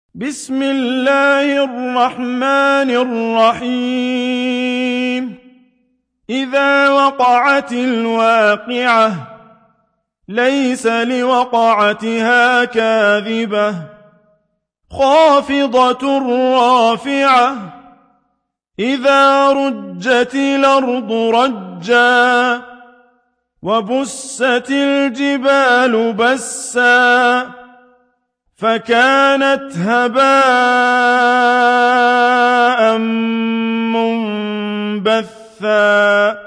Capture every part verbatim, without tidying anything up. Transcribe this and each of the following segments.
بسم الله الرحمن الرحيم إذا وقعت الواقعة ليس لوقعتها كاذبة خافضة رافعة إذا رجت الأرض رجا وبست الجبال بسا فكانت هباء منبثا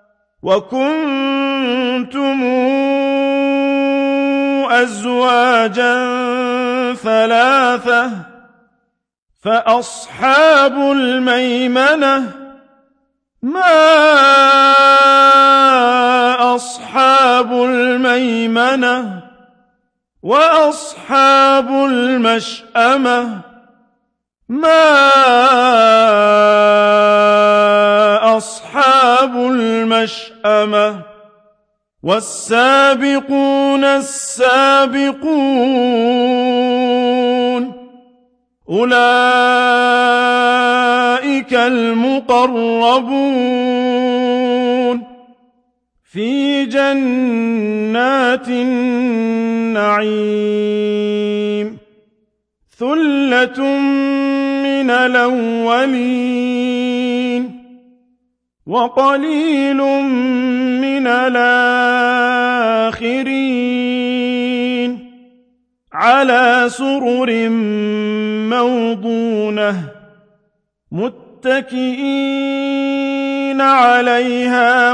وكنتم أزواجا ثلاثة فأصحاب الميمنة ما أصحاب الميمنة وأصحاب المشأمة ما أصحاب المشأمة والسابقون السابقون أولئك المقربون في جنات النعيم ثلة من الأولين وقليل من الآخرين على سرر موضونة متكئين عليها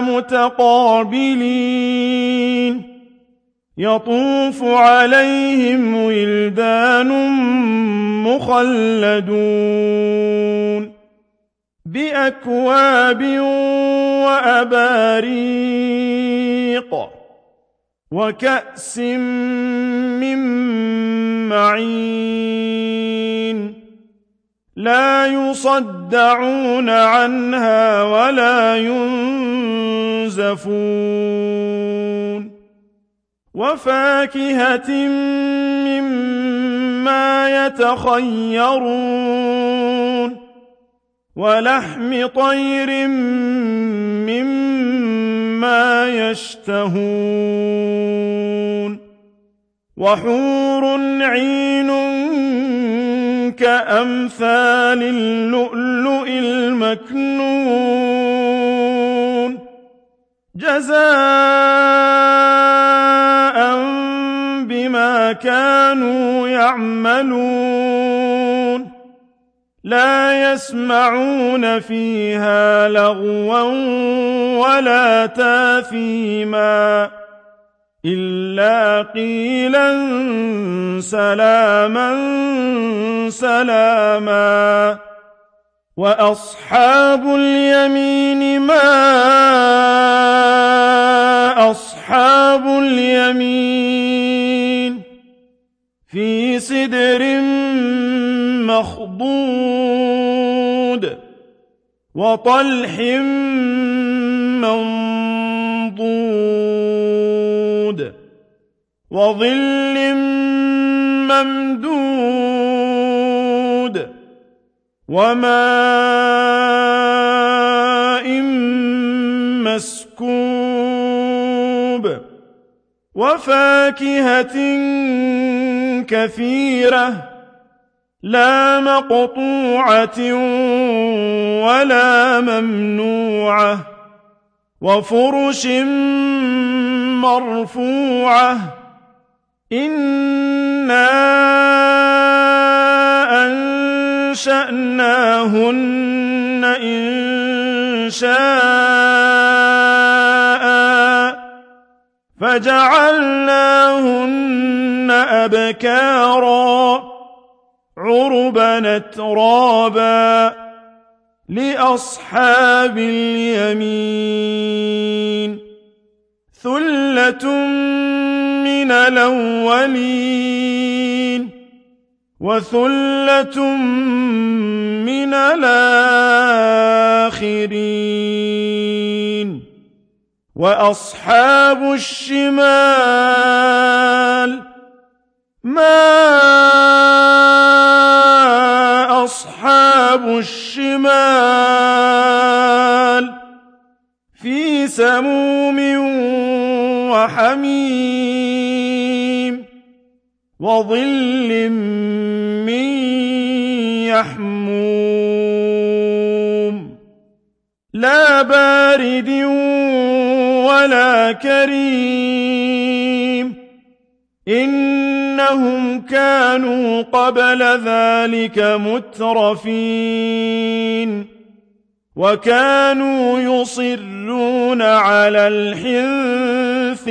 متقابلين يطوف عليهم ولدان مخلدون بأكواب وأباريق وكأس من معين لا يصدعون عنها ولا ينزفون وفاكهة مما يتخيرون ولحم طير مما يشتهون وحور عين كأمثال اللؤلؤ المكنون جزاء بما كانوا يعملون لا يسمعون فيها لغوا ولا تاثيما إلا قيلا سلاما سلاما وأصحاب اليمين ما أصحاب اليمين في سدر مخضود وطلح منضود وظل ممدود وماء مسكوب وفاكهة كثيرة لا مقطوعة ولا ممنوعة وفرش مرفوعة إنا أنشأناهن إنشاء فجعلناهن أبكارا عربا أترابا لأصحاب اليمين ثلة من الأولين وثلة من الآخرين وأصحاب الشمال ما سموم وحميم وظل من يحموم لا بارد ولا كريم إنهم كانوا قبل ذلك مترفين وكانوا يصرون على الحنث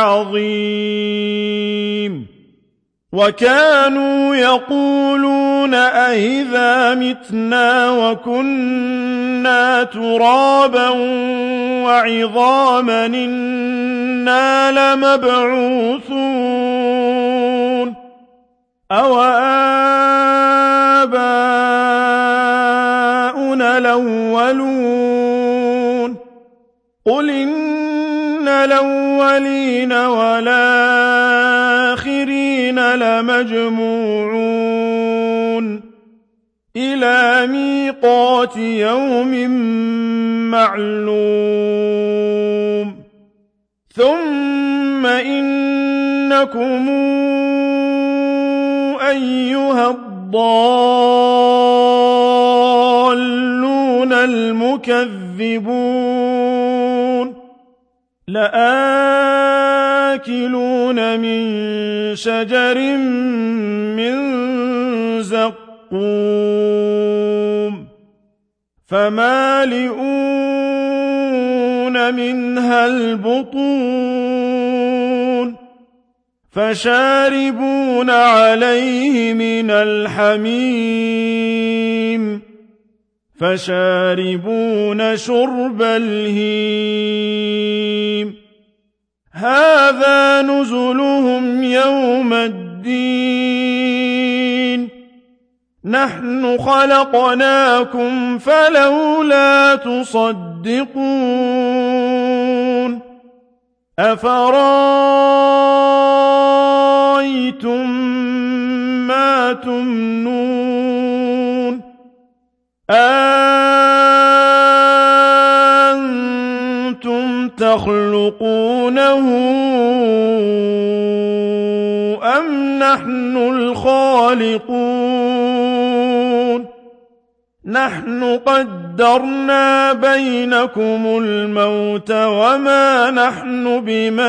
العظيم وكانوا يقولون أئذا متنا وكنا ترابا وعظاما إنا لمبعوثون أو آباؤنا الأولون قل إن الأولين والآخرين لمجموعون إلى ميقات يوم معلوم ثم إنكم أيها الضالون المكذبون لآكلون من شجر من زقوم فمالئون منها البطون فشاربون عليه من الحميم فشاربون شرب الهيم هذا نزلهم يوم الدين نحن خلقناكم فلولا تصدقون أفرأيتم ما تمنون أأنتم تخلقونه أم نحن الخالقون نحن قدرنا بينكم الموت وما نحن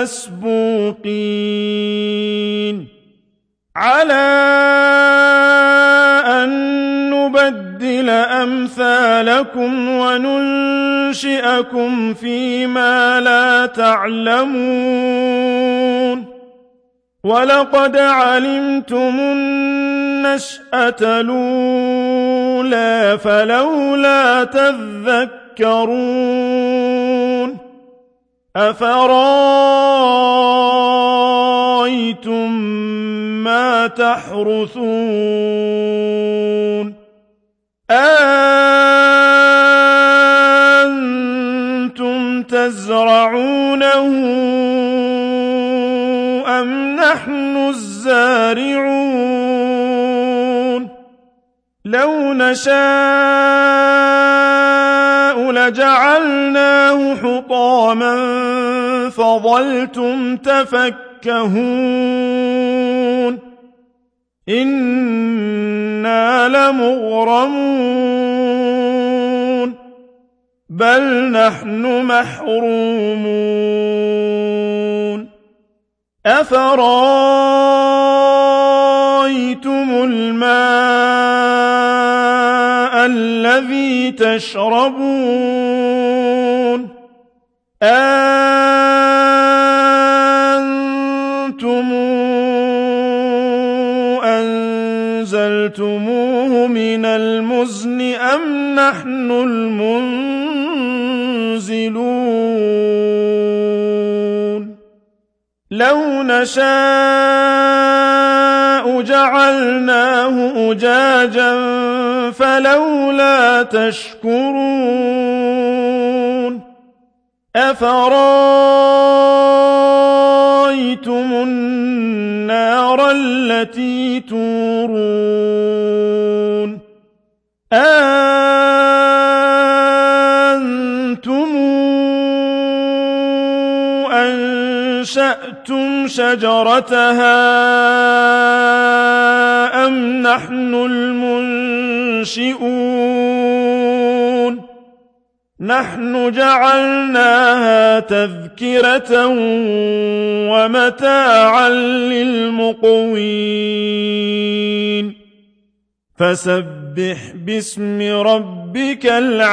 بمسبوقين على أن نبدل أمثالكم وننشئكم فيما لا تعلمون ولقد علمتم النشأة الأولى فلولا تذكرون أفرأيتم ما تحرثون أأنتم تزرعونه أم نحن الزارعون لو نشاء لجعلناه حطاما فظلتم تفكهون إنا لمغرمون بل نحن محرومون أفرأيتم الماء الذي تشربون أأنتم أنزلتموه من المزن أم نحن المنزلون لو نشاء جعلناه أجاجا فلولا تشكرون أفرأيتم النار التي تورون أأنتم أأنتم شجرتها أم نحن المنشئون نحن جعلناها تذكرة ومتاعا للمقوين فسبح باسم ربك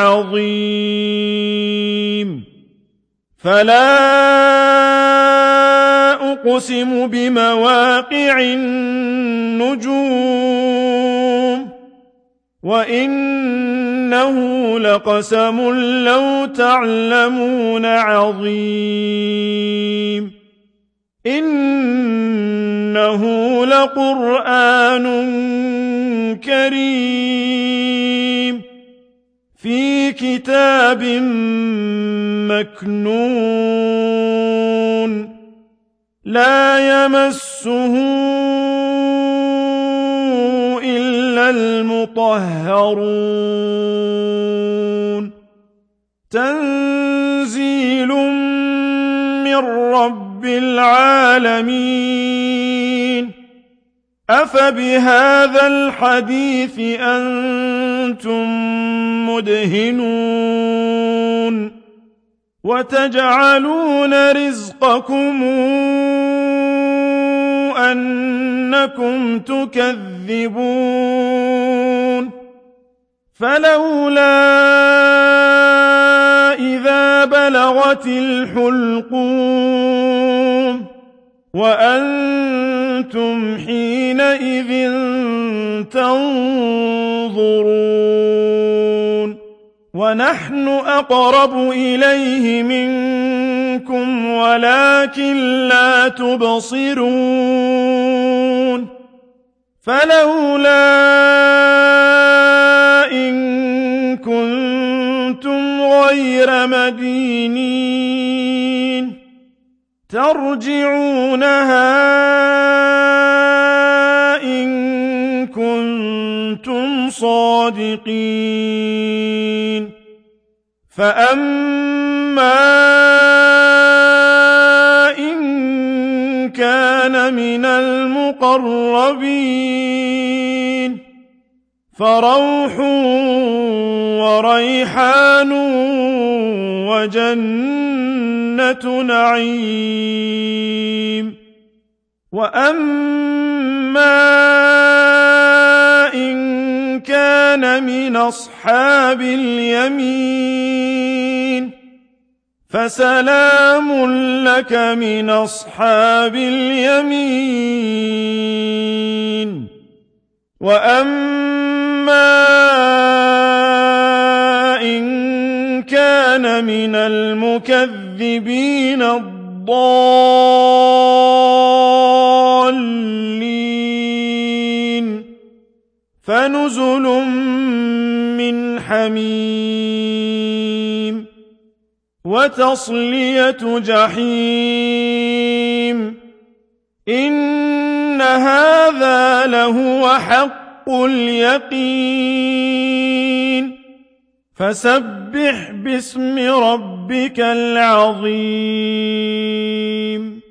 العظيم فلا أقسم بمواقع النجوم وإنه لقسم لو تعلمون عظيم إنه لقرآن كريم في كتاب مكنون لا يمسه إلا المطهرون تنزيل من رب العالمين أفبهذا الحديث أنتم مدهنون وتجعلون رزقكم أنكم تكذبون فلولا إذا بلغت الحلقوم وأنتم حينئذ تنظرون ونحن أقرب إليه منكم ولكن لا تبصرون فلولا إن كنتم غير مدينين ترجعونها إن كنتم صادقين فأما إن كان من المقربين فروح وريحان وجنة نعيم وأما إن كان من أصحاب اليمين فسلام لك من أصحاب اليمين وأما إن كان من المكذبين الضالين فنزل من حميم وتصلية جحيم إن هذا لهو حق اليقين فسبح باسم ربك العظيم